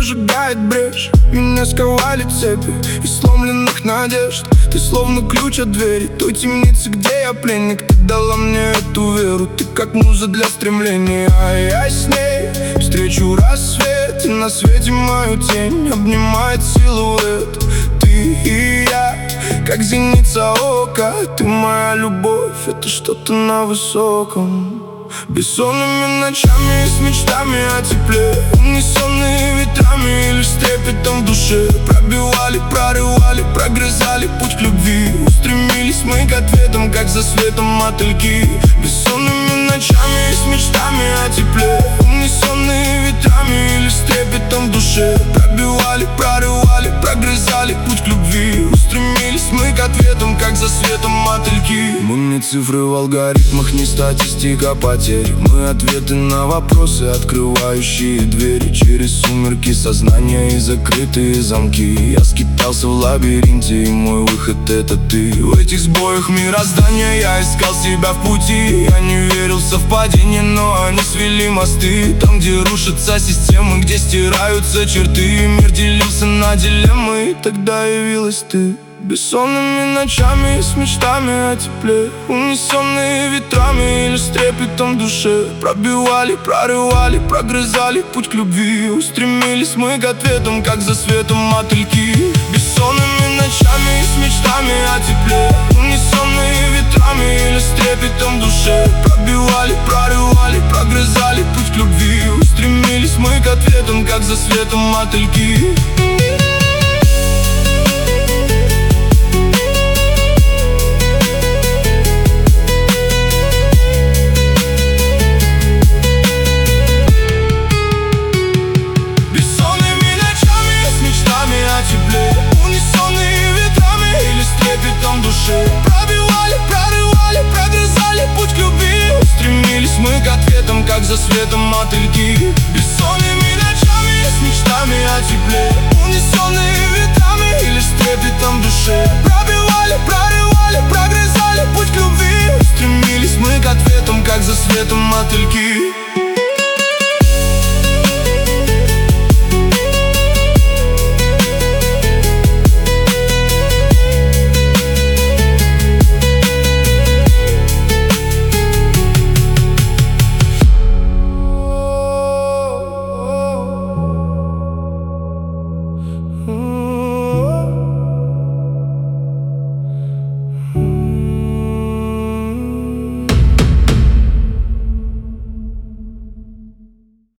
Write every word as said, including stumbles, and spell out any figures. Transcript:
прожигает брешь. Меня сковали цепи из сломленных надежд. Ты словно ключ от двери той темницы, где я пленник. Ты дала мне эту веру, ты как муза для стремления. А я с ней встречу рассвет, и на свете мою тень обнимает силуэт. Ты и я, как зеница ока. Ты моя любовь, это что-то на высоком. Бессонными ночами и с мечтами о тепле, унесенные ветрами или с трепетом в душе. Пробивали, прорывали, прогрызали путь к любви. Устремились мы к ответам, как за светом мотыльки. Бессонными ночами и с мечтами о тепле, унесенные ветрами или с трепетом в душе. Пробивали, прорывали, прогрызали путь к любви. Устремились мы к ответам, как за светом мотыльки. Мы не цифры в алгоритмах, не статистика потерь. Мы ответы на вопросы, открывающие двери через сумерки сознания и закрытые замки. Я скитался в лабиринте, и мой выход — это ты. В этих сбоях мироздания я искал себя в пути. Я не верил в совпадения, но они свели мосты. Там, где рушатся системы, где стираются черты, мир делился на дилеммы, и тогда явилась ты. Бессонными ночами с мечтами о тепле, унесенные ветрами или с трепетом в душе. Пробивали, прорывали, прогрызали путь к любви. Устремились мы к ответам, как за светом мотыльки. Бессонными ночами с мечтами о тепле, унесенные ветрами или с трепетом в душе. Пробивали, прорывали, прогрызали путь к любви. Устремились мы к ответам, как за светом мотыльки. Унесенные ветрами или с трепетом в душе. Пробивали, прорывали, прогрызали путь к любви. Устремились мы к ответам, как за светом мотыльки. Бессонными ночами с мечтами о тепле, унесенные ветрами или с трепетом в душе. Пробивали, прорывали, прогрызали путь к любви. Устремились мы к ответам, как за светом мотыльки.